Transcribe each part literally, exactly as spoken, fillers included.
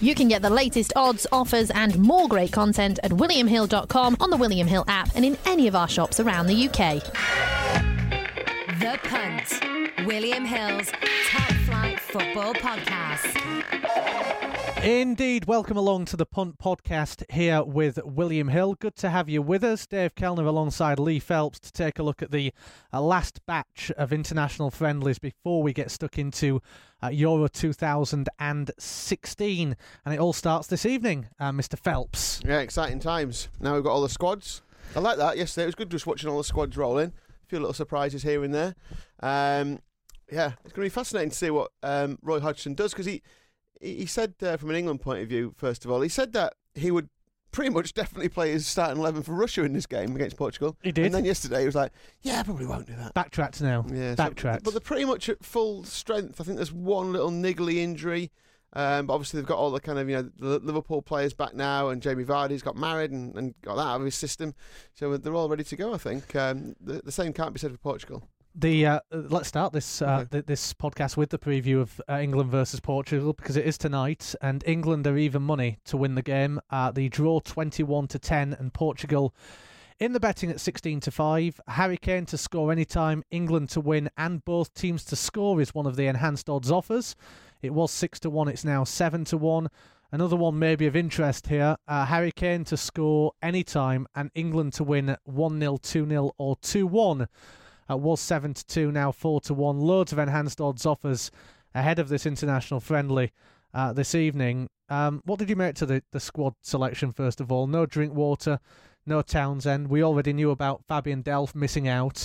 You can get the latest odds, offers and more great content at william hill dot com, on the William Hill app and in any of our shops around the U K. The Punt, William Hill's top flight football podcast. Indeed, welcome along to the Punt podcast here with William Hill. Good to have you with us. Dave Kellner alongside Lee Phelps to take a look at the uh, last batch of international friendlies before we get stuck into uh, Euro two thousand sixteen. And it all starts this evening, uh, Mister Phelps. Yeah, exciting times. Now we've got all the squads. I like that. Yesterday it was good just watching all the squads rolling. A few little surprises here and there. Um, yeah, it's going to be fascinating to see what um, Roy Hodgson does, because he... He said, uh, from an England point of view, first of all, he said that he would pretty much definitely play his starting eleven for Russia in this game against Portugal. He did. And then yesterday he was like, yeah, I probably won't do that. Backtracked now. Yeah, Backtracked. So, but they're pretty much at full strength. I think there's one little niggly injury. Um, but obviously they've got all the kind of, you know, the Liverpool players back now, and Jamie Vardy's got married and, and got that out of his system. So they're all ready to go, I think. Um, the, the same can't be said for Portugal. The uh, let's start this uh, okay. th- this podcast with the preview of uh, England versus Portugal, because it is tonight, and England are even money to win the game. Uh, the draw twenty-one to ten, and Portugal in the betting at sixteen to five. Harry Kane to score anytime, England to win, and both teams to score is one of the enhanced odds offers. It was six to one, it's now seven to one. Another one may be of interest here: uh, Harry Kane to score anytime, and England to win one nil, two nil, or two one. Uh, was seven to two, now four to one. Loads of enhanced odds offers ahead of this international friendly uh, this evening. Um, what did you make to the, the squad selection, first of all? No Drinkwater, no Townsend. We already knew about Fabian Delph missing out.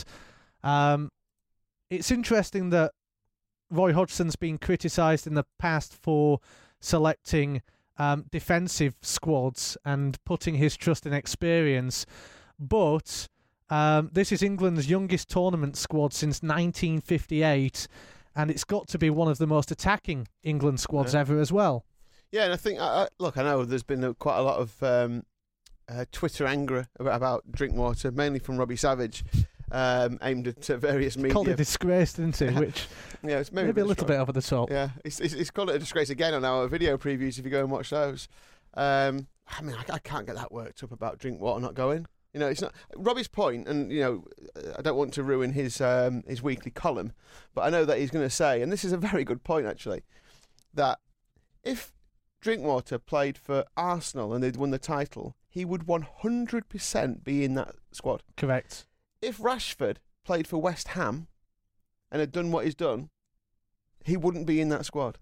Um, it's interesting that Roy Hodgson's been criticised in the past for selecting um, defensive squads and putting his trust in experience, but... Um, this is England's youngest tournament squad since nineteen fifty-eight, and it's got to be one of the most attacking England squads yeah. ever as well. Yeah, and I think, uh, look, I know there's been a, quite a lot of um, uh, Twitter anger about, about Drinkwater, mainly from Robbie Savage, um, aimed at uh, various media. Called it a disgrace, didn't he? Which yeah, it's maybe, maybe a, a little strong. bit over the top. Yeah, it's, it's, it's called it a disgrace again on our video previews if you go and watch those. Um, I mean, I, I can't get that worked up about Drinkwater not going. You know, it's not Robbie's point, and you know, I don't want to ruin his um, his weekly column, but I know that he's going to say, and this is a very good point actually, that if Drinkwater played for Arsenal and they'd won the title, he would one hundred percent be in that squad. Correct. If Rashford played for West Ham and had done what he's done, he wouldn't be in that squad.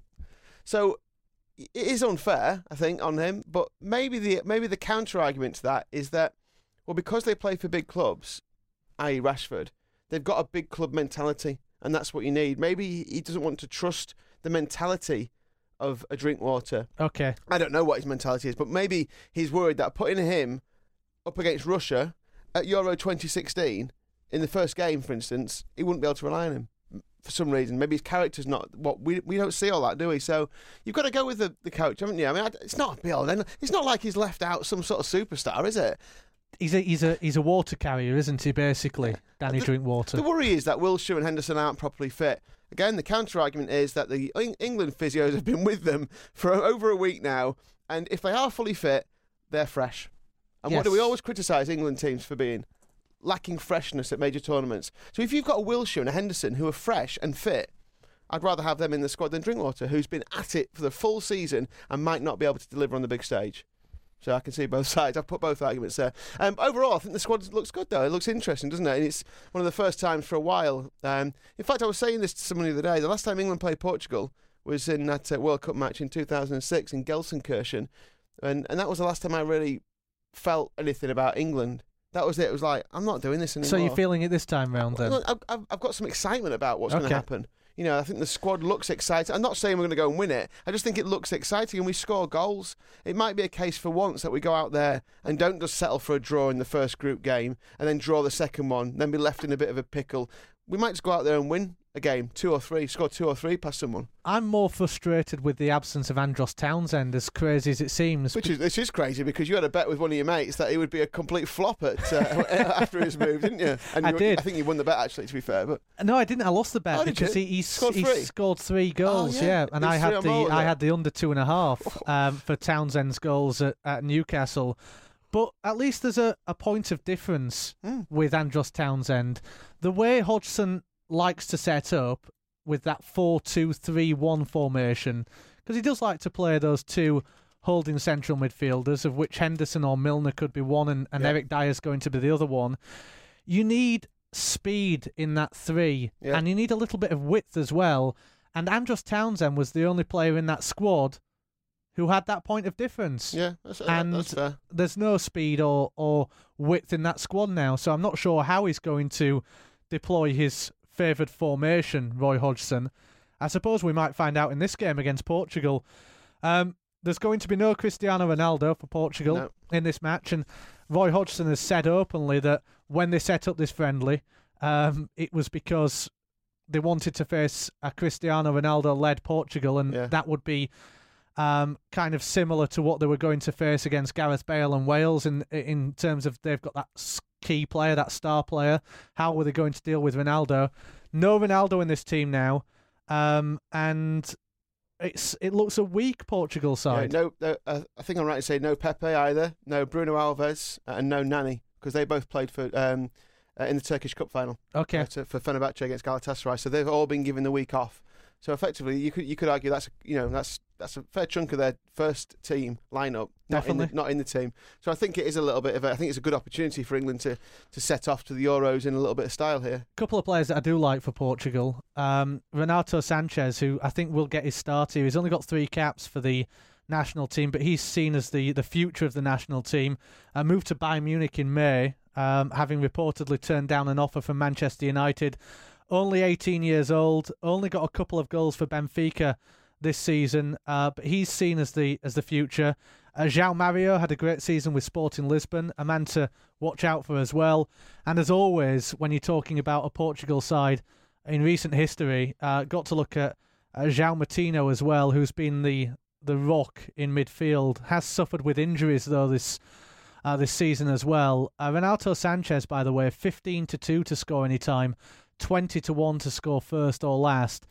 So it is unfair, I think, on him. But maybe the maybe the counter argument to that is that, well, because they play for big clubs, that is. Rashford, they've got a big club mentality, and that's what you need. Maybe he doesn't want to trust the mentality of a Drinkwater. Okay. I don't know what his mentality is, but maybe he's worried that putting him up against Russia at Euro twenty sixteen, in the first game, for instance, he wouldn't be able to rely on him for some reason. Maybe his character's not what we we don't see all that, do we? So you've got to go with the, the coach, haven't you? I mean, it's not Bill. Then it's not like he's left out some sort of superstar, is it? He's a he's a he's a water carrier, isn't he? Basically, Danny the, Drinkwater. The worry is that Wilshere and Henderson aren't properly fit. Again, the counter argument is that the England physios have been with them for over a week now, and if they are fully fit, they're fresh. And yes. What do we always criticise England teams for being? Lacking freshness at major tournaments. So if you've got a Wilshere and a Henderson who are fresh and fit, I'd rather have them in the squad than Drinkwater, who's been at it for the full season and might not be able to deliver on the big stage. So I can see both sides. I've put both arguments there. Um, overall, I think the squad looks good, though. It looks interesting, doesn't it? And it's one of the first times for a while. Um, in fact, I was saying this to someone the other day. The last time England played Portugal was in that uh, World Cup match in two thousand six in Gelsenkirchen. And, and that was the last time I really felt anything about England. That was it. It was like, I'm not doing this anymore. So you're feeling it this time round, then? I've, I've, I've got some excitement about what's okay. going to happen. You know, I think the squad looks exciting. I'm not saying we're going to go and win it. I just think it looks exciting and we score goals. It might be a case for once that we go out there and don't just settle for a draw in the first group game and then draw the second one, then be left in a bit of a pickle. We might just go out there and win a game, two or three, score two or three past someone. I'm more frustrated with the absence of Andros Townsend, as crazy as it seems. Which is this is crazy because you had a bet with one of your mates that he would be a complete flop at uh, after his move, didn't you? And I you, did. I think you won the bet actually. To be fair, but No, I didn't. I lost the bet Oh, did because you? he, he, Scored he three? scored three goals. Oh, yeah. yeah, and It was I three had or the more, wasn't I it? had the under two and a half um, for Townsend's goals at, at Newcastle. But at least there's a, a point of difference Mm. with Andros Townsend. The way Hodgson likes to set up with that four two three one formation, because he does like to play those two holding central midfielders, of which Henderson or Milner could be one and, and Yeah. Eric Dyer's going to be the other one. You need speed in that three, Yeah. and you need a little bit of width as well. And Andros Townsend was the only player in that squad who had that point of difference. yeah, that's, uh, And that's fair. There's no speed or, or width in that squad now, so I'm not sure how he's going to deploy his favoured formation, Roy Hodgson. I suppose we might find out in this game against Portugal. Um, there's going to be no Cristiano Ronaldo for Portugal No. in this match, and Roy Hodgson has said openly that when they set up this friendly, um, it was because they wanted to face a Cristiano Ronaldo-led Portugal, and Yeah. that would be um, kind of similar to what they were going to face against Gareth Bale and Wales in in terms of they've got that s- key player, that star player. How were they going to deal with Ronaldo? No Ronaldo in this team now, um, and it's it looks a weak Portugal Yeah, side. no, no uh, I think I'm right to say no Pepe either, no Bruno Alves, uh, and no Nani, because they both played for um, uh, in the Turkish Cup final Okay, uh, to, for Fenerbahce against Galatasaray. So they've all been given the week off. So effectively, you could you could argue that's you know that's that's a fair chunk of their first team lineup, not in the, Definitely. not in the team. So I think it is a little bit of a, I think it's a good opportunity for England to to set off to the Euros in a little bit of style here. couple of players that I do like for Portugal. Um, Renato Sanchez, who I think will get his start here. He's only got three caps for the national team, but he's seen as the, the future of the national team. Uh, moved to Bayern Munich in May, um, having reportedly turned down an offer from Manchester United. Only eighteen years old, only got a couple of goals for Benfica this season, uh, but he's seen as the as the future. Uh, João Mario had a great season with Sporting Lisbon, a man to watch out for as well. And as always, when you're talking about a Portugal side in recent history, uh, got to look at uh, João Moutinho as well, who's been the the rock in midfield. Has suffered with injuries though this uh, this season as well. Uh, Renato Sanchez, by the way, fifteen to two to score any time, twenty to one to score first or last.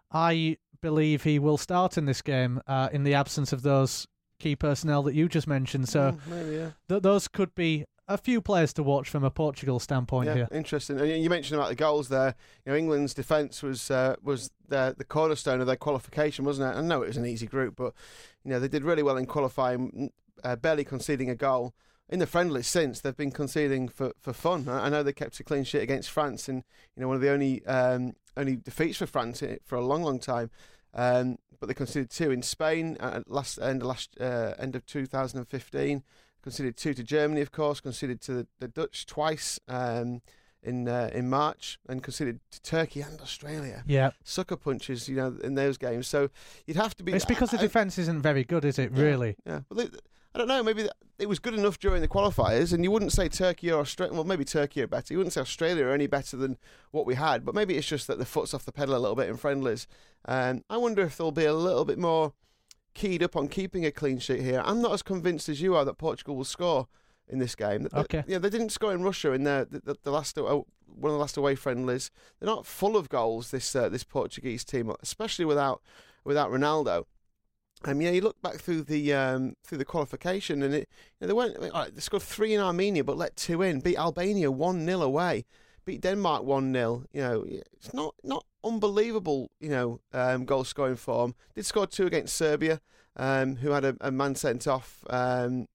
I believe he will start in this game uh, in the absence of those key personnel that you just mentioned. So Mm, maybe, yeah. th- those could be a few players to watch from a Portugal standpoint Yeah, here. interesting. And you mentioned about the goals there. You know, England's defence was uh, was the the cornerstone of their qualification, wasn't it? I know it was an easy group, but you know they did really well in qualifying, uh, barely conceding a goal. In the friendlies since, they've been conceding for, for fun. I I know they kept a clean sheet against France, and you know one of the only um, only defeats for France i- for a long, long time. Um, but they conceded two in Spain at last end of last uh, end of two thousand fifteen. Conceded two to Germany, of course. Conceded to the, the Dutch twice um, in uh, in March, and conceded to Turkey and Australia. Yeah, Sucker punches, you know, in those games. So you'd have to be. it's because the I- defence isn't very good, is it? yeah, Really? Yeah. Well, they, I don't know. Maybe th- it was good enough during the qualifiers, and you wouldn't say Turkey or Australia. Well, maybe Turkey are better. You wouldn't say Australia are any better than what we had. But maybe it's just that the foot's off the pedal a little bit in friendlies. And I wonder if they'll be a little bit more keyed up on keeping a clean sheet here. I'm not as convinced as you are that Portugal will score in this game. Th- th- Okay. Yeah, they didn't score in Russia in their, the, the, the last uh, one of the last away friendlies. They're not full of goals. This uh, this Portuguese team, especially without without Ronaldo. Um, yeah, you look back through the um, through the qualification, and it you know, they went. I mean, all right, they scored three in Armenia, but let two in. Beat Albania one nil away. Beat Denmark one nil. You know, it's not not unbelievable. You know, um, goal scoring form. Did score two against Serbia, um, who had a, a man sent off, um,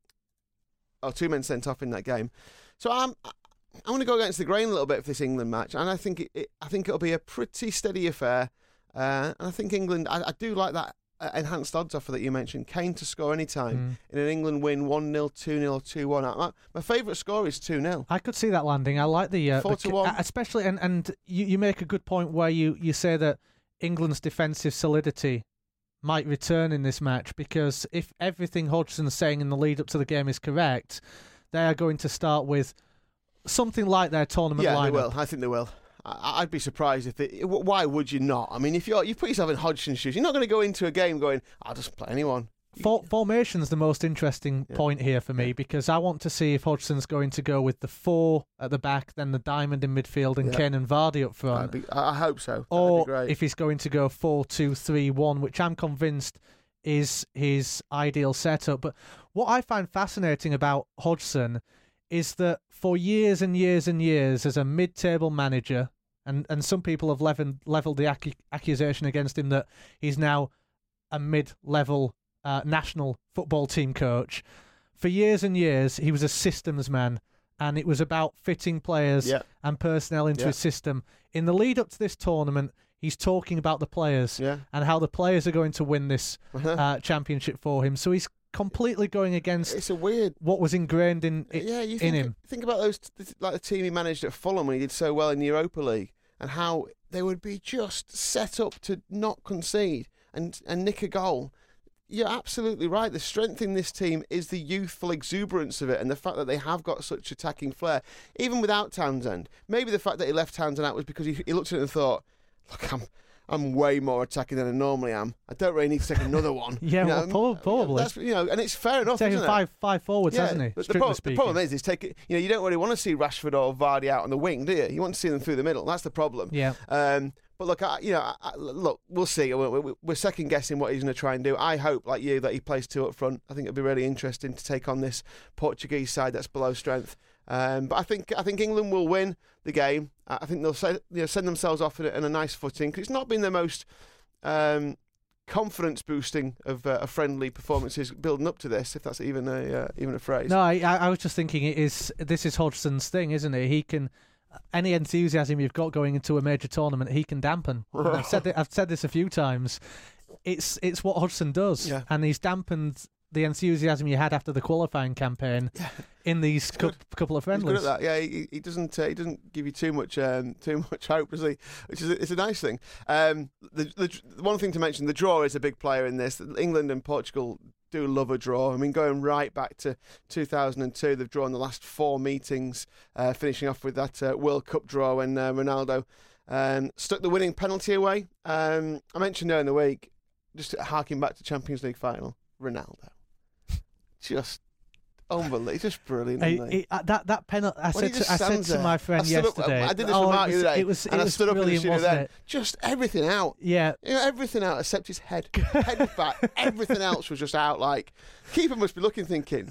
or two men sent off in that game. So I'm I'm going to go against the grain a little bit for this England match, and I think it, it I think it'll be a pretty steady affair. Uh, and I think England. I, I do like that. Uh, enhanced odds offer that you mentioned, Kane to score any time Mm. in an England win one nil, two nil, two one. My, my favourite score is two nil. I could see that landing. I like the, uh, Four the to ca- one. especially and and you, you make a good point where you, you say that England's defensive solidity might return in this match, because if everything Hodgson's saying in the lead up to the game is correct, they are going to start with something like their tournament Yeah, lineup. they will. I think they will. I, I'd be surprised if they. Why would you not? I mean, if you're you put yourself in Hodgson's shoes, you're not going to go into a game going, "I'll just play anyone." For, formation's the most interesting Yeah. point here for me Yeah. because I want to see if Hodgson's going to go with the four at the back, then the diamond in midfield, and Yeah. Kane and Vardy up front. That'd be, I I hope so. That'd Or be great. if he's going to go four two three one, which I'm convinced is his ideal setup. But what I find fascinating about Hodgson is that for years and years and years as a mid-table manager, and, and some people have leveled, leveled the ac- accusation against him that he's now a mid-level uh, national football team coach. For years and years, he was a systems man, and it was about fitting players Yeah. and personnel into Yeah. his system. In the lead up to this tournament, he's talking about the players Yeah. and how the players are going to win this Uh-huh. uh, championship for him. So he's completely going against It's a weird. what was ingrained in i- Yeah, you in think, him. think about those like the team he managed at Fulham when he did so well in the Europa League, and how they would be just set up to not concede and and nick a goal. You're absolutely right. The strength in this team is the youthful exuberance of it and the fact that they have got such attacking flair, even without Townsend. Maybe the fact that he left Townsend out was because he, he looked at it and thought, look, I'm I'm way more attacking than I normally am. I don't really need to take another one. Yeah, You well, know, prob- probably. That's, you know, and it's fair enough, Taking isn't it? five five forwards, Yeah, hasn't he? but the, Strictly pro- the speaking. problem is, is take it, you know, you don't really want to see Rashford or Vardy out on the wing, do you? You want to see them through the middle. That's the problem. Yeah. Um, but look, I, you know, I, I- look, we'll see. We're, we're, we're second guessing what he's going to try and do. I hope, like you, that he plays two up front. I think it'll be really interesting to take on this Portuguese side that's below strength. Um, but I think I think England will win the game. I I think they'll say, you know, send themselves off in a, in a nice footing because it's not been the most um, confidence boosting of, uh, of friendly performances building up to this, if that's even a uh, even a phrase. No, I, I was just thinking it is. This is Hodgson's thing, isn't it? He can any enthusiasm you've got going into a major tournament, he can dampen. I've said it, I've said this a few times. It's it's what Hodgson does, Yeah. and he's dampened the enthusiasm you had after the qualifying campaign in these cou- couple of He's good friendlies. at that. Yeah, he, he doesn't uh, he doesn't give you too much um, too much hope, does he? Which is a, it's a nice thing. Um, the, the the one thing to mention, the draw is a big player in this. England and Portugal do love a draw. I mean, going right back to two thousand two, they've drawn the last four meetings, uh, finishing off with that uh, World Cup draw when uh, Ronaldo um, stuck the winning penalty away. Um, I mentioned earlier in the week, just harking back to Champions League final, Ronaldo. Just unbelievable. Just brilliant, Hey, isn't he? it- uh, that that penalty. I When he said to, just I said stands to there. my I friend stood up- yesterday. I did this oh, with it Mark was, the other day, it was, it and I was stood up in the brilliant, studio wasn't then. it? Just everything out. Yeah. You know, everything out except his head. Head was back. Everything else was just out. Like, keeper must be looking, thinking,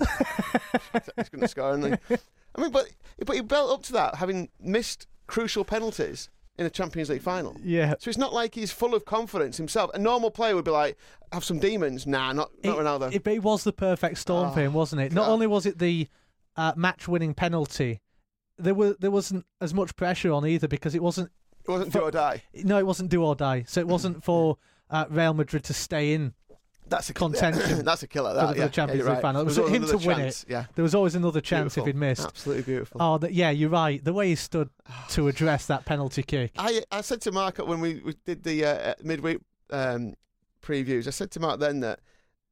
he's going to score, isn't he? I mean, but but he built up to that, having missed crucial penalties in a Champions League final. Yeah. So it's not like he's full of confidence himself. A normal player would be like, have some demons. Nah, not, not It, Ronaldo. it, but it was the perfect storm for him, wasn't it? Not God. only was it the uh, match-winning penalty, there were there wasn't as much pressure on either because it wasn't. it wasn't do or die. No, it wasn't do or die. So it wasn't for uh, Real Madrid to stay in. That's a Contention That's a killer. for That, the, for yeah. the Champions yeah, you're League right. final. It was There for him another to win chance. it. Yeah. There was always another chance Beautiful. if he'd missed. Absolutely beautiful. Oh, that, yeah, you're right. The way he stood to address that penalty kick. I I said to Mark when we, we did the uh, midweek um, previews, I said to Mark then that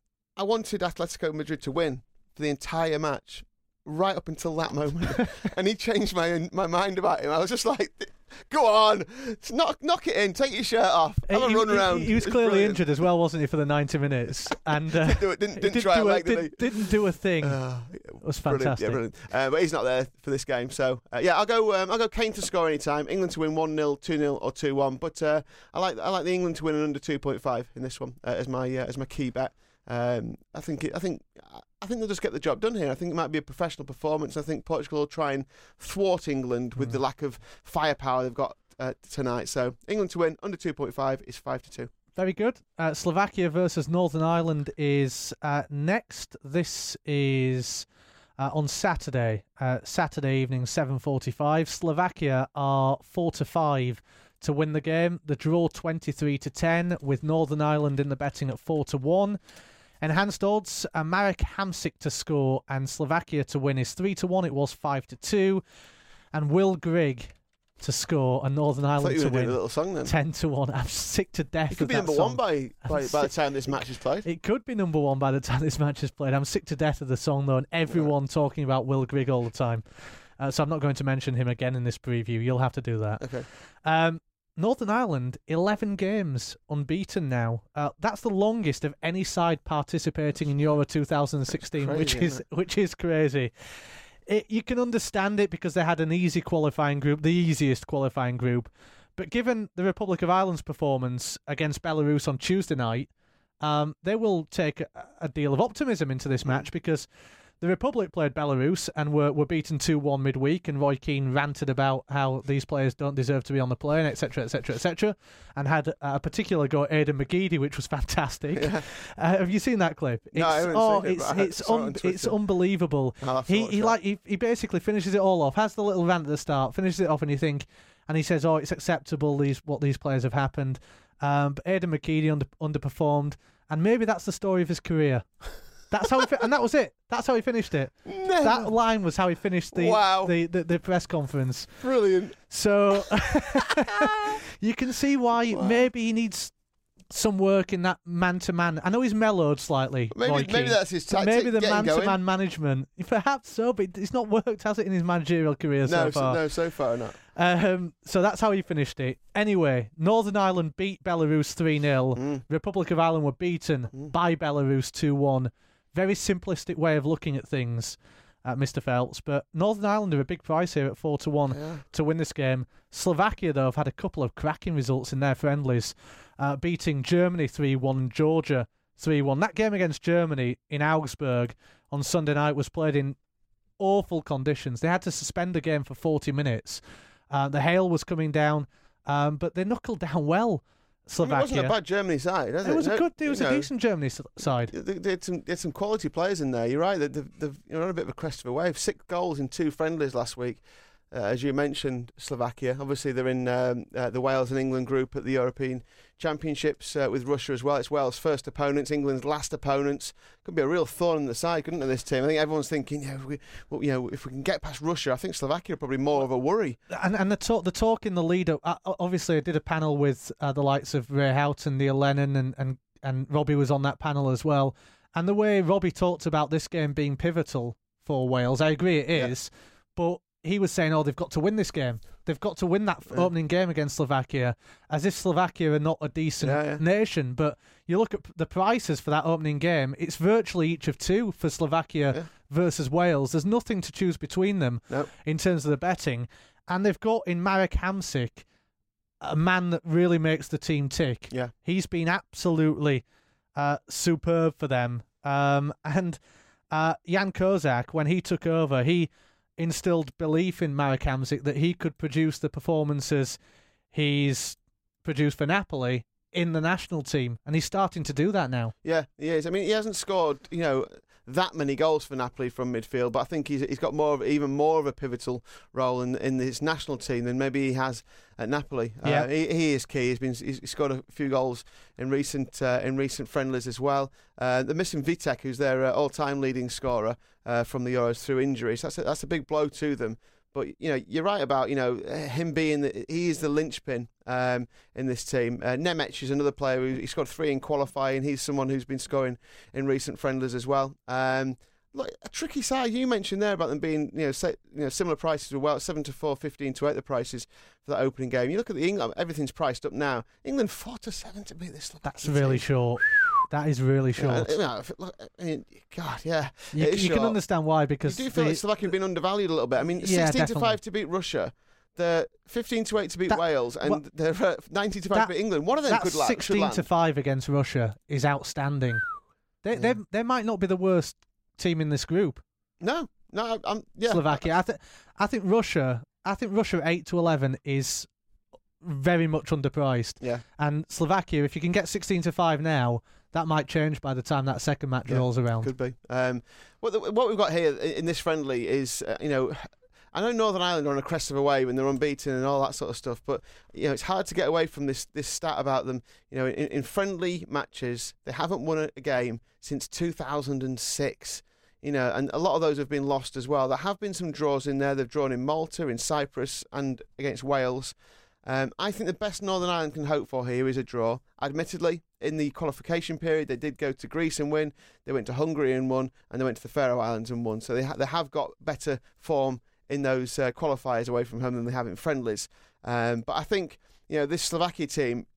I wanted Atletico Madrid to win for the entire match, right up until that moment, and he changed my my mind about him. I was just like, "Go on, knock knock it in, take your shirt off, have a he, run he- around." He, was It's clearly brilliant. injured as well, wasn't he, for the ninety minutes? And uh, Didn't do it. Didn't, didn't, didn't try do a a, leg, did didn't, he? didn't do a thing. Uh, It was brilliant, fantastic. Yeah, brilliant. Uh, but he's not there for this game, so uh, yeah, I'll go. Um, I'll go Kane to score any time. England to win one nil, two nil, or two one. But uh, I like I like the England to win an under two point five in this one uh, as my uh, as my key bet. Um, I think it, I think I think they'll just get the job done here. I think it might be a professional performance. I think Portugal will try and thwart England with Mm. the lack of firepower they've got uh, tonight. So England to win under two point five is five to two. Very good. Uh, Slovakia versus Northern Ireland is uh, next. This is uh, on Saturday, uh, Saturday evening, seven forty-five. Slovakia are four to five to win the game. The draw twenty-three to ten, with Northern Ireland in the betting at four to one. Enhanced odds: uh, Marek Hamsik to score and Slovakia to win is three to one. It was five to two, and Will Grigg to score and Northern I thought Ireland you to were doing a win little song then. ten to one. I'm sick to death. It could of be that number song. one by by, by the time this match is played. It could be number one by the time this match is played. I'm sick to death of the song though, and everyone talking about Will Grigg all the time. Uh, so I'm not going to mention him again in this preview. You'll have to do that. Okay. Um, Northern Ireland, eleven games unbeaten now. Uh, that's the longest of any side participating in Euro two thousand sixteen, crazy, which is isn't which is crazy. It, you can understand it because they had an easy qualifying group, the easiest qualifying group. But given the Republic of Ireland's performance against Belarus on Tuesday night, um, they will take a, a deal of optimism into this match because the Republic played Belarus and were, were beaten two one midweek, and Roy Keane ranted about how these players don't deserve to be on the plane, et cetera, et cetera, et cetera, and had a particular go at Aidan McGeady, which was fantastic. Yeah. Uh, have you seen that clip? It's, no, I haven't oh, seen it, it's but it's I un, it it's unbelievable. He he like he, he basically finishes it all off, has the little rant at the start, finishes it off, and you think, and he says, "Oh, it's acceptable. These what these players have happened." Um, but Aidan McGeady under, underperformed, and maybe that's the story of his career. That's how he fi- and that was it. That's how he finished it. Never. That line was how he finished the wow. the, the, the press conference. Brilliant. So you can see why wow. maybe he needs some work in that man-to-man. I know he's mellowed slightly. Maybe Roy maybe Keane. that's his So tactic. maybe the man man-to-man management. Perhaps so, but it's not worked, has it, in his managerial career no, so far? No, so far not. Um, so that's how he finished it. Anyway, Northern Ireland beat Belarus three nil. Mm. Republic of Ireland were beaten mm. by Belarus two one. Very simplistic way of looking at things, uh, Mister Phelps. But Northern Ireland are a big price here at four to one yeah. to win this game. Slovakia, though, have had a couple of cracking results in their friendlies, uh, beating Germany three one and Georgia three one. That game against Germany in Augsburg on Sunday night was played in awful conditions. They had to suspend the game for forty minutes. Uh, the hail was coming down, um, but they knuckled down well. Slovakia. I mean, it wasn't a bad Germany side, has it? It was no, a good. It was a know, decent Germany side. They, they, had some, they had some quality players in there. You're right. They've, they've, you're on a bit of a crest of a wave. Six goals in two friendlies last week, uh, as you mentioned. Slovakia. Obviously, they're in um, uh, the Wales and England group at the European Championships uh, with Russia as well. It's Wales' first opponents, England's last opponents. Could be a real thorn in the side, couldn't it? This team. I think everyone's thinking, yeah, we, well, you know, if we can get past Russia, I think Slovakia are probably more of a worry. And and the talk, the talk in the lead up. Uh, obviously, I did a panel with uh, the likes of Ray Houghton, Neil Lennon, and, and and Robbie was on that panel as well. And the way Robbie talked about this game being pivotal for Wales, I agree it is, yeah. but he was saying, oh, they've got to win this game. They've got to win that yeah. opening game against Slovakia, as if Slovakia are not a decent yeah, yeah. nation. But you look at the prices for that opening game, it's virtually each of two for Slovakia yeah. versus Wales. There's nothing to choose between them nope. in terms of the betting. And they've got in Marek Hamsik a man that really makes the team tick. Yeah. He's been absolutely uh, superb for them. Um, and uh, Jan Kozak, when he took over, he instilled belief in Marek Hamsik that he could produce the performances he's produced for Napoli in the national team, and he's starting to do that now. Yeah, he is. I mean, he hasn't scored, you know, that many goals for Napoli from midfield, but I think he's he's got more of even more of a pivotal role in in his national team than maybe he has at Napoli. Yeah. Uh, he, he is key. He's been he's scored a few goals in recent uh, in recent friendlies as well. Uh, they're missing Vitek, who's their uh, all-time leading scorer uh, from the Euros through injuries. That's a, that's a big blow to them. But you know, you're right about you know him being the, he is the linchpin um, in this team. Uh, Nemec is another player who he scored three in qualifying. He's someone who's been scoring in recent friendlies as well. Um, like a tricky side you mentioned there about them being you know say, you know similar prices as well, seven to four, fifteen to eight the prices for that opening game. You look at the England, everything's priced up now. England four to seven to beat this. That's really short. That is really short. Yeah, I mean, God, yeah. You, you can understand why, because you do feel the, like Slovakia have been undervalued a little bit. I mean, yeah, sixteen definitely. to five to beat Russia, they're fifteen to eight to beat that, Wales, and well, they're uh, nineteen to five that, to beat England. One of them that could land. sixteen to five against Russia is outstanding. They, yeah. they, they might not be the worst team in this group. No, no, I'm yeah. Slovakia. I think, I think Russia. I think Russia eight to eleven is very much underpriced. Yeah. And Slovakia, if you can get sixteen to five now, that might change by the time that second match yeah, rolls around. Could be. Um, what the, what we've got here in this friendly is, uh, you know, I know Northern Ireland are on a crest of a wave and they're unbeaten and all that sort of stuff, but you know it's hard to get away from this this stat about them. You know, in, in friendly matches, they haven't won a, a game since two thousand six. You know, and a lot of those have been lost as well. There have been some draws in there. They've drawn in Malta, in Cyprus, and against Wales. Um, I think the best Northern Ireland can hope for here is a draw. Admittedly, in the qualification period, they did go to Greece and win. They went to Hungary and won, and they went to the Faroe Islands and won. So they ha- they have got better form in those uh, qualifiers away from home than they have in friendlies. Um, but I think, you know, this Slovakia team,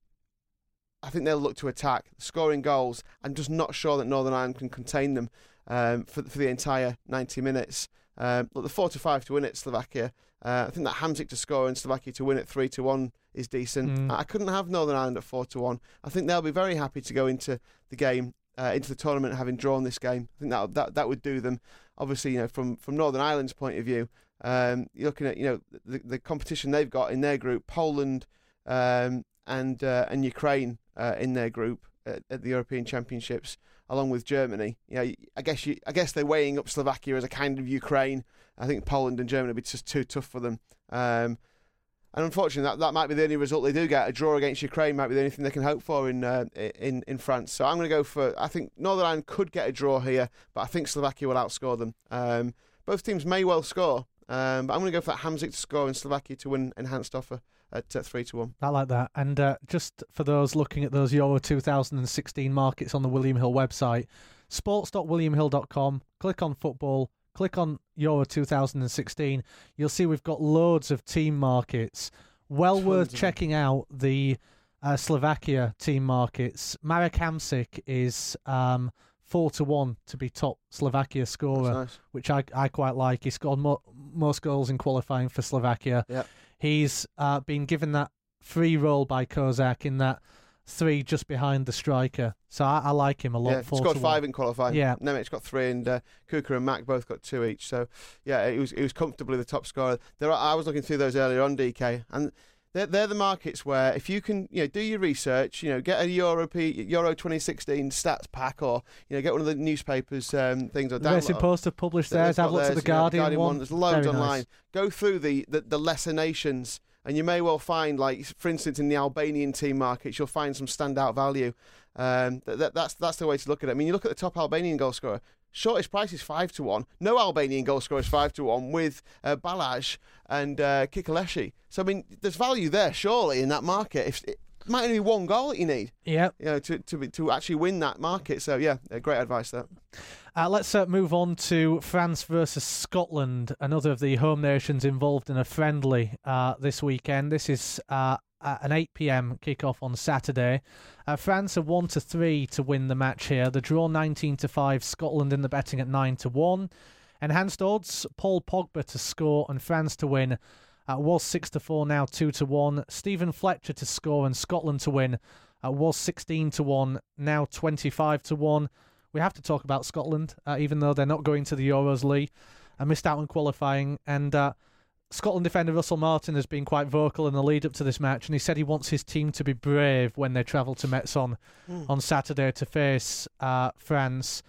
I think they'll look to attack, scoring goals. I'm just not sure that Northern Ireland can contain them um, for, for the entire ninety minutes. Um, look, the four to five to win it, Slovakia. Uh, I think that Hamsik to score and Slovakia to win it three to one is decent. Mm. I couldn't have Northern Ireland at four to one. I think they'll be very happy to go into the game, uh, into the tournament, having drawn this game. I think that that that would do them. Obviously, you know, from from Northern Ireland's point of view, um, you're looking at, you know, the the competition they've got in their group, Poland um, and uh, and Ukraine uh, in their group at, at the European Championships, along with Germany. You know, I guess you, I guess they're weighing up Slovakia as a kind of Ukraine. I think Poland and Germany would be just too tough for them. Um, and unfortunately, that, that might be the only result they do get. A draw against Ukraine might be the only thing they can hope for in uh, in in France. So I'm going to go for, I think Northern Ireland could get a draw here, but I think Slovakia will outscore them. Um, both teams may well score, um, but I'm going to go for that Hamsik to score and Slovakia to win enhanced offer at uh, three to one. I like that. And uh, just for those looking at those Euro two thousand sixteen markets on the William Hill website, sports dot william hill dot com, click on football, click on Euro two thousand sixteen. You'll see we've got loads of team markets. Well Tons worth of checking out the uh, Slovakia team markets. Marek Hamsik is um, four to one to be top Slovakia scorer, Nice. which I I quite like. He scored mo- most goals in qualifying for Slovakia. Yep. He's uh, been given that free role by Kozak in that three just behind the striker. So I, I like him a lot. Yeah, four scored to five one. in qualifying. Yeah. Nemec got three, and uh, Kuka and Mack both got two each. So yeah, it was it was comfortably the top scorer. There, are, I was looking through those earlier on, D K, and they're they're the markets where if you can, you know, do your research, you know, get a Euro Euro twenty sixteen stats pack, or you know, get one of the newspapers um, things or The Racing download. Post have published They've theirs. I've got looked at theirs, the you know, Guardian, Guardian one. There's loads Very online. nice. Go through the, the, the lesser nations, and you may well find, like for instance, in the Albanian team markets, you'll find some standout value. Um, that, that, that's that's the way to look at it. I mean, you look at the top Albanian goal scorer. Shortest price is five to one. No Albanian goal scorer is five to one with uh, Balaj and uh, Kikaleshi. So I mean, there's value there surely in that market. If it might only be one goal that you need, Yeah. you know, to to be, to actually win that market. So yeah, uh, great advice there. Uh, let's uh, move on to France versus Scotland, another of the home nations involved in a friendly uh, this weekend. This is uh, an eight p.m. kickoff on Saturday. Uh, France are one to three to win the match here. The draw nineteen to five. Scotland in the betting at nine to one. Enhanced odds: Paul Pogba to score and France to win. Uh, was six to four, now two to one. Stephen Fletcher to score and Scotland to win. Uh, was sixteen to one, now twenty-five to one. We have to talk about Scotland, uh, even though they're not going to the Euros, Lee. I missed out on qualifying, and uh, Scotland defender Russell Martin has been quite vocal in the lead-up to this match, and he said he wants his team to be brave when they travel to Metz on, mm. on Saturday to face uh, France.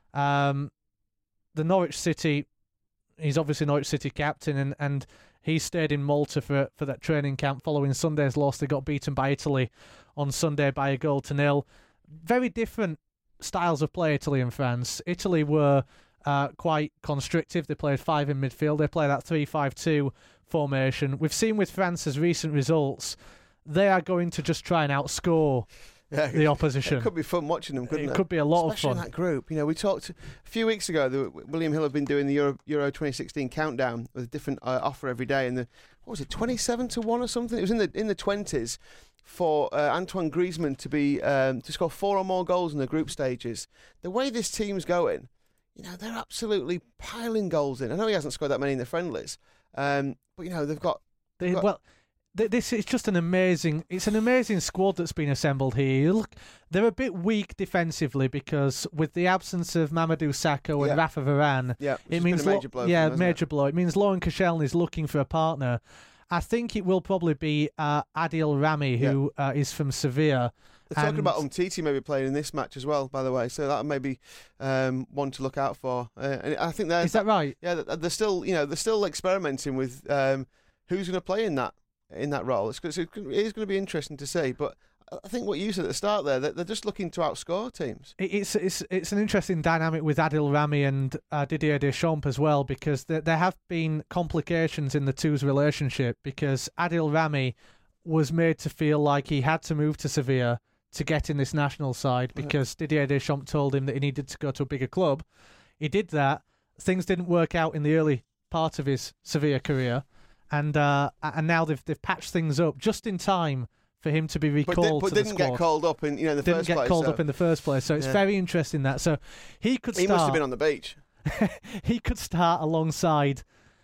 Um, the Norwich City, he's obviously Norwich City captain, and, and he stayed in Malta for, for that training camp following Sunday's loss. They got beaten by Italy on Sunday by a goal to nil. Very different styles of play, Italy and France. Italy were uh, quite constrictive. They played five in midfield. They play that three five two formation. We've seen with France's recent results, they are going to just try and outscore yeah, the opposition. It could be fun watching them, couldn't it? It could be a lot Especially of fun. in that group. You know, we talked a few weeks ago, the, William Hill have been doing the Euro, Euro twenty sixteen countdown with a different uh, offer every day, and the what was it, twenty-seven to one or something? It was in the in the twenties for uh, Antoine Griezmann to be um, to score four or more goals in the group stages. The way this team's going, you know, they're absolutely piling goals in. I know he hasn't scored that many in the friendlies, um, but you know they've got. They, they've got well, th- this is just an amazing. It's an amazing squad that's been assembled here. Look, they're a bit weak defensively because with the absence of Mamadou Sakho and Yeah. Rafa Varane, yeah, it means a major Lo- blow. for yeah, them, hasn't major blow. It means Lauren Koscielny is looking for a partner. I think it will probably be uh, Adil Rami, who yeah. uh, is from Sevilla. They're talking and about Umtiti maybe playing in this match as well, by the way. So that may be um, one to look out for. Uh, and I think is that right? Yeah, they're still, you know, they're still experimenting with um, who's going to play in that in that role. It's, it's, it is going to be interesting to see. But I think what you said at the start there, they're just looking to outscore teams. It's it's it's an interesting dynamic with Adil Rami and uh, Didier Deschamps as well, because there, there have been complications in the two's relationship, because Adil Rami was made to feel like he had to move to Sevilla to get in this national side because right. Didier Deschamps told him that he needed to go to a bigger club. He did that. Things didn't work out in the early part of his Sevilla career, and uh, and now they've they've patched things up just in time for him to be recalled. But, did, but to didn't the squad. get called up in you know in the didn't first get place. called so. up in the first place. So it's Yeah. very interesting that. So he could He start. must have been on the beach. he could start alongside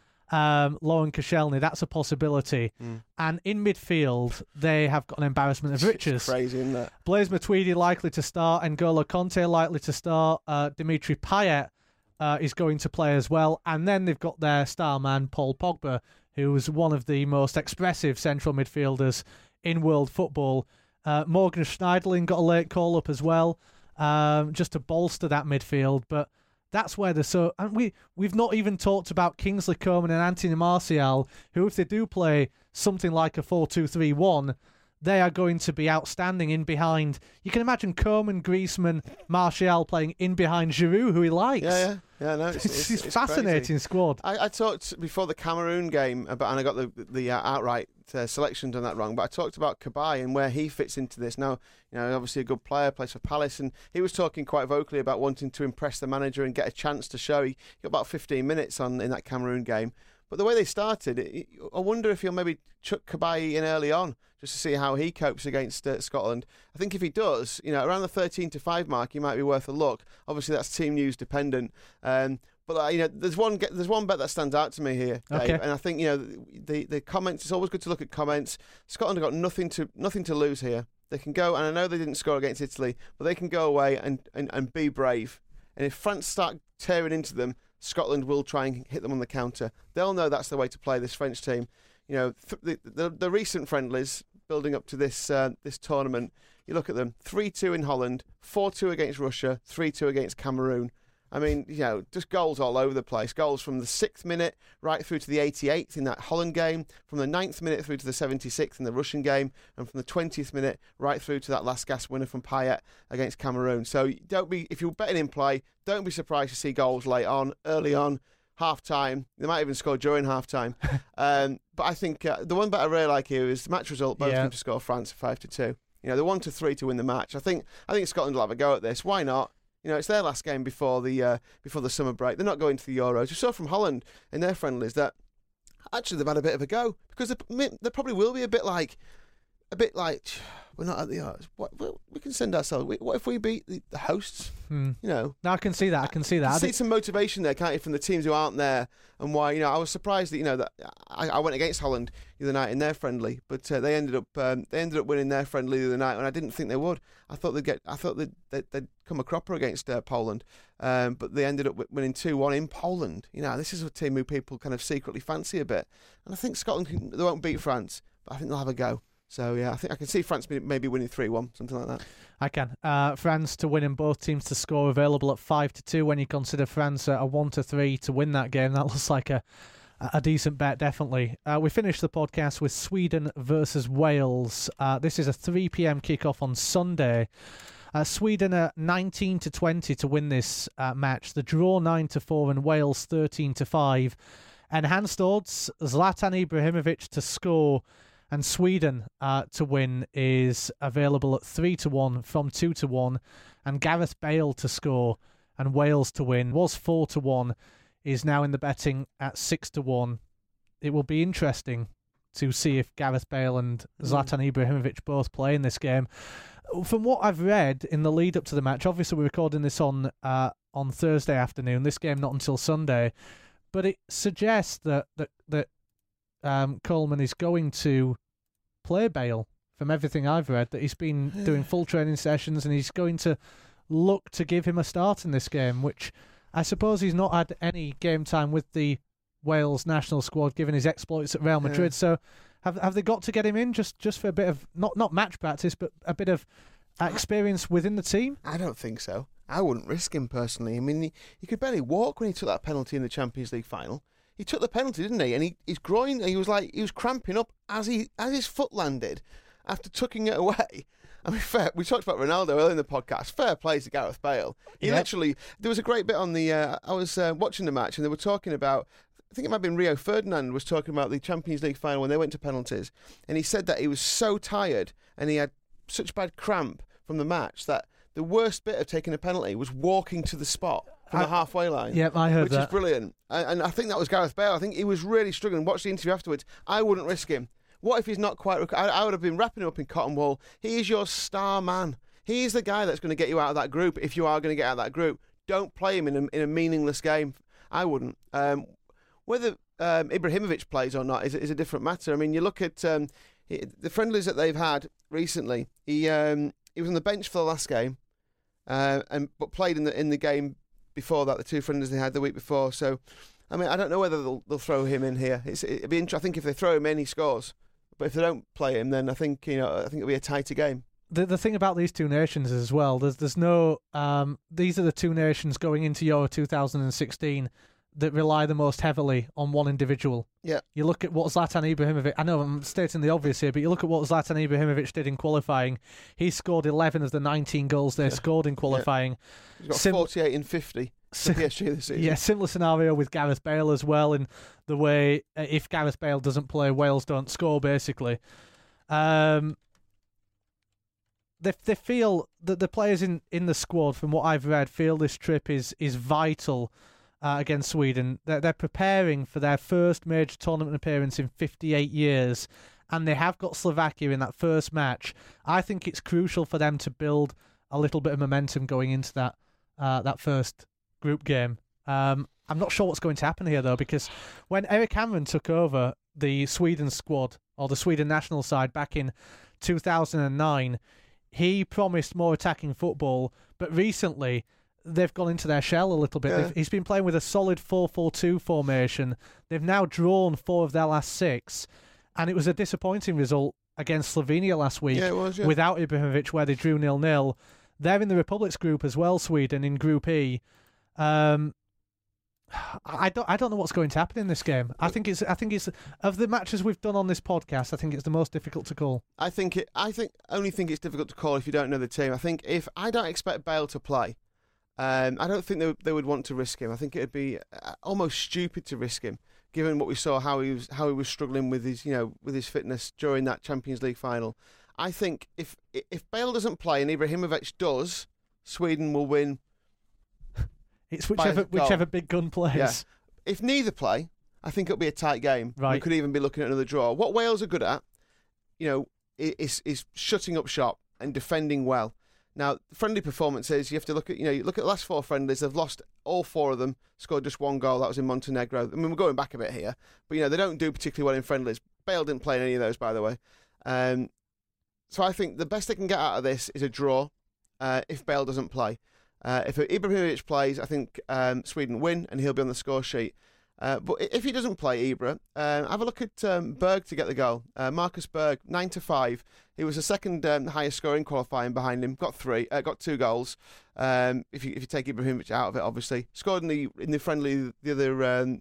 um, Lauren Koscielny. That's a possibility. Mm. And in midfield, they have got an embarrassment of riches. It's crazy, isn't it? Blaise Matuidi likely to start. N'Golo Conte likely to start. Uh, Dimitri Payet uh, is going to play as well. And then they've got their star man, Paul Pogba, who was one of the most expressive central midfielders in world football. Uh, Morgan Schneiderlin got a late call-up as well, um, just to bolster that midfield. But that's where they're so... And we, we've not even talked about Kingsley Coman and Anthony Martial, who, if they do play something like a four two three one, they are going to be outstanding in behind. You can imagine Coman, Griezmann, Martial playing in behind Giroud, who he likes. Yeah, yeah. Yeah, no, it's, It's, it's, a it's fascinating crazy. squad. I, I talked before the Cameroon game about, and I got the the uh, outright uh, selections on that wrong. But I talked about Cabaye and where he fits into this. Now, you know, obviously a good player, plays for Palace, and he was talking quite vocally about wanting to impress the manager and get a chance to show. He got about fifteen minutes on in that Cameroon game. But the way they started, it, I wonder if he'll maybe chuck Cabaye in early on just to see how he copes against uh, Scotland. I think if he does, you know, around the thirteen to five mark, he might be worth a look. Obviously, that's team news dependent. Um, But uh, you know, there's one there's one bet that stands out to me here, Dave, Okay. and I think you know the the comments. It's always good to look at comments. Scotland have got nothing to nothing to lose here. They can go, and I know they didn't score against Italy, but they can go away and, and, and be brave. And if France start tearing into them, Scotland will try and hit them on the counter. They'll know that's the way to play this French team. You know, th- the, the the recent friendlies building up to this uh, this tournament. You look at them: three two in Holland, four two against Russia, three two against Cameroon. I mean, you know, just goals all over the place. Goals from the sixth minute right through to the eighty-eighth in that Holland game, from the ninth minute through to the seventy-sixth in the Russian game, and from the twentieth minute right through to that last gasp winner from Payet against Cameroon. So don't be, if you're betting in play, don't be surprised to see goals late on, early on, half time. They might even score during half time. um, but I think uh, the one bet I really like here is the match result. Both Yeah. teams to score France five to two. You know, the one to three to win the match. I think I think Scotland will have a go at this. Why not? You know, it's their last game before the uh, before the summer break. They're not going to the Euros. We saw from Holland in their friendlies that actually they've had a bit of a go because they, they probably will be a bit like a bit like we're not at the Euros. What, what we can send ourselves. What if we beat the, the hosts? Hmm. You know, No, I can see that. I can see that. I I see think- some motivation there, can't you, from the teams who aren't there, and why, you know, I was surprised that, you know, that I, I went against Holland the other night in their friendly, but uh, they ended up um, they ended up winning their friendly the other night, and I didn't think they would. I thought they'd get, I thought they'd, they'd, they'd come a cropper against uh, Poland, um, but they ended up winning two one in Poland. You know, this is a team who people kind of secretly fancy a bit, and I think Scotland can, they won't beat France, but I think they'll have a go. So yeah, I think I can see France maybe winning three one, something like that. I can. Uh, France to win and both teams to score, available at five to two. When you consider France a one to three to win that game, that looks like a a decent bet, definitely. Uh, we finished the podcast with Sweden versus Wales. Uh, this is a three p.m. kickoff on Sunday. Uh, Sweden are nineteen to twenty to win this uh, match. The draw nine to four and Wales thirteen to five. Enhanced odds: Zlatan Ibrahimovic to score. And Sweden uh, to win is available at three to one from two to one. And Gareth Bale to score and Wales to win was four to one, is now in the betting at six to one. It will be interesting to see if Gareth Bale and Zlatan Ibrahimovic both play in this game. From what I've read in the lead up to the match, obviously we're recording this on uh, on Thursday afternoon, this game not until Sunday, but it suggests that that, that um, Coleman is going to play Bale, from everything I've read, that he's been doing full training sessions and he's going to look to give him a start in this game, which I suppose he's not had any game time with the Wales national squad given his exploits at Real Madrid. Yeah. So have have they got to get him in just, just for a bit of, not, not match practice, but a bit of uh, experience within the team? I don't think so. I wouldn't risk him personally. I mean, he, he could barely walk when he took that penalty in the Champions League final. He took the penalty, didn't he? And he, his groin, he was like, he was cramping up as he as his foot landed after tucking it away. I mean, fair, we talked about Ronaldo earlier in the podcast. Fair play to Gareth Bale. He yep. literally, there was a great bit on the, uh, I was uh, watching the match and they were talking about, I think it might have been Rio Ferdinand was talking about the Champions League final when they went to penalties. And he said that he was so tired and he had such bad cramp from the match that the worst bit of taking a penalty was walking to the spot. from I, the halfway line. Yep, I heard which that. Which is brilliant. And, and I think that was Gareth Bale. I think he was really struggling. Watch the interview afterwards. I wouldn't risk him. What if he's not quite... Rec- I, I would have been wrapping him up in cotton wool. He is your star man. He is the guy that's going to get you out of that group if you are going to get out of that group. Don't play him in a, in a meaningless game. I wouldn't. Um, whether um, Ibrahimovic plays or not is, is a different matter. I mean, you look at um, he, the friendlies that they've had recently. He um, he was on the bench for the last game, uh, and but played in the in the game before that. The two friendlies they had the week before. So, I mean, I don't know whether they'll, they'll throw him in here. It's, it'd be interesting. I think if they throw him in, he scores. But if they don't play him, then I think you know I think it'll be a tighter game. The the thing about these two nations as well, there's there's no um these are the two nations going into Euro two thousand sixteen that rely the most heavily on one individual. Yeah. You look at what Zlatan Ibrahimovic, I know I'm stating the obvious here, but you look at what Zlatan Ibrahimovic did in qualifying. He scored eleven of the nineteen goals they yeah. scored in qualifying. Yeah. He's got Sim- forty-eight in fifty for P S G this season. Yeah, similar scenario with Gareth Bale as well, in the way uh, if Gareth Bale doesn't play, Wales don't score, basically. Um, they they feel that the players in, in the squad, from what I've read, feel this trip is is vital uh, against Sweden. They're, they're preparing for their first major tournament appearance in fifty-eight years, and they have got Slovakia in that first match. I think it's crucial for them to build a little bit of momentum going into that uh, that first group game. Um, I'm not sure what's going to happen here, though, because when Eric Hamren took over the Sweden squad, or the Sweden national side, back in two thousand nine, he promised more attacking football, but recently they've gone into their shell a little bit. Yeah. He's been playing with a solid four four two formation. They've now drawn four of their last six, and it was a disappointing result against Slovenia last week yeah, it was, yeah. without Ibrahimovic, where they drew nil nil. They're in the Republics group as well, Sweden, in Group E. Um, I don't, I don't know what's going to happen in this game. I think it's, I think it's of the matches we've done on this podcast, I think it's the most difficult to call. I think it. I think only think it's difficult to call if you don't know the team. I think if I don't expect Bale to play, um, I don't think they they would want to risk him. I think it'd be almost stupid to risk him, given what we saw how he was how he was struggling with his you know with his fitness during that Champions League final. I think if if Bale doesn't play and Ibrahimovic does, Sweden will win. It's whichever whichever big gun plays. Yeah. If neither play, I think it'll be a tight game. Right. We could even be looking at another draw. What Wales are good at, you know, is is shutting up shop and defending well. Now, friendly performances, you have to look at, you know, you look at the last four friendlies. They've lost all four of them, scored just one goal. That was in Montenegro. I mean, we're going back a bit here, but you know, they don't do particularly well in friendlies. Bale didn't play in any of those, by the way. Um, so I think the best they can get out of this is a draw. Uh, if Bale doesn't play. Uh, if Ibrahimovic plays, I think um, Sweden win and he'll be on the score sheet. Uh, but if he doesn't play, Ibra, uh, have a look at um, Berg to get the goal. Uh, Marcus Berg, nine to five. He was the second um, highest scoring qualifying behind him. Got three, uh, got two goals. Um, if you if you take Ibrahimovic out of it, obviously scored in the in the friendly the other um,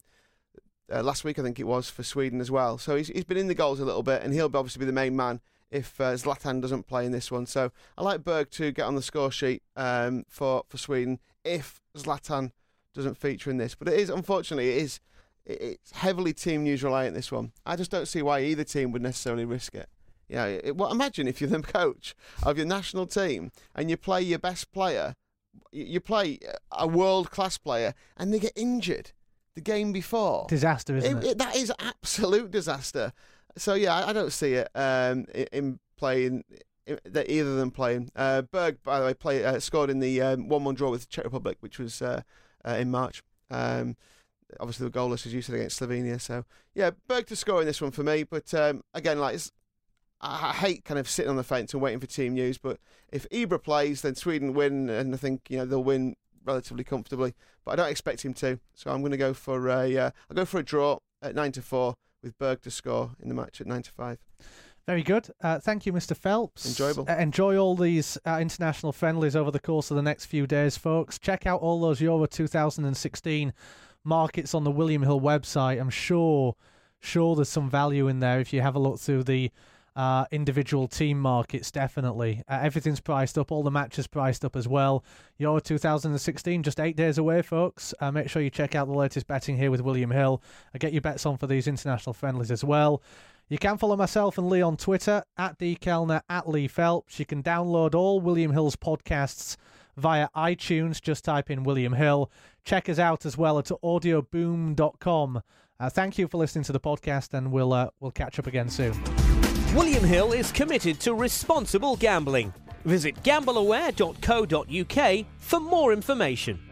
uh, last week, I think it was, for Sweden as well. So he's he's been in the goals a little bit, and he'll obviously be the main man if uh, Zlatan doesn't play in this one. So I like Berg to get on the score sheet um, for, for Sweden if Zlatan doesn't feature in this. But it is, unfortunately, it is it's heavily team news reliant, this one. I just don't see why either team would necessarily risk it. You know, it, well, imagine if you're the coach of your national team and you play your best player, you play a world-class player, and they get injured the game before. Disaster, isn't it? it, it that is absolute disaster. So, yeah, I, I don't see it um, in playing, in, either of them playing. Uh, Berg, by the way, play, uh, scored in the um, one one draw with the Czech Republic, which was uh, uh, in March. Um, obviously, the goalless, as you said, against Slovenia. So, yeah, Berg to score in this one for me. But, um, again, like it's, I, I hate kind of sitting on the fence and waiting for team news. But if Ibra plays, then Sweden win, and I think you know they'll win relatively comfortably. But I don't expect him to. So I'm going to go for a, uh, I'll go for a draw at nine to four. With Berg to score in the match at nine to five. Very good. Uh, thank you, Mister Phelps. Enjoyable. Uh, enjoy all these uh, international friendlies over the course of the next few days, folks. Check out all those Euro two thousand sixteen markets on the William Hill website. I'm sure, sure there's some value in there if you have a look through the uh, individual team markets, definitely. Uh, everything's priced up. All the matches priced up as well. Euro two thousand sixteen, just eight days away, folks. Uh, make sure you check out the latest betting here with William Hill. Uh, get your bets on for these international friendlies as well. You can follow myself and Lee on Twitter, at D Kellner, at Lee Phelps. You can download all William Hill's podcasts via iTunes. Just type in William Hill. Check us out as well at audio boom dot com. Uh, thank you for listening to the podcast, and we'll uh, we'll catch up again soon. William Hill is committed to responsible gambling. Visit gamble aware dot co dot uk for more information.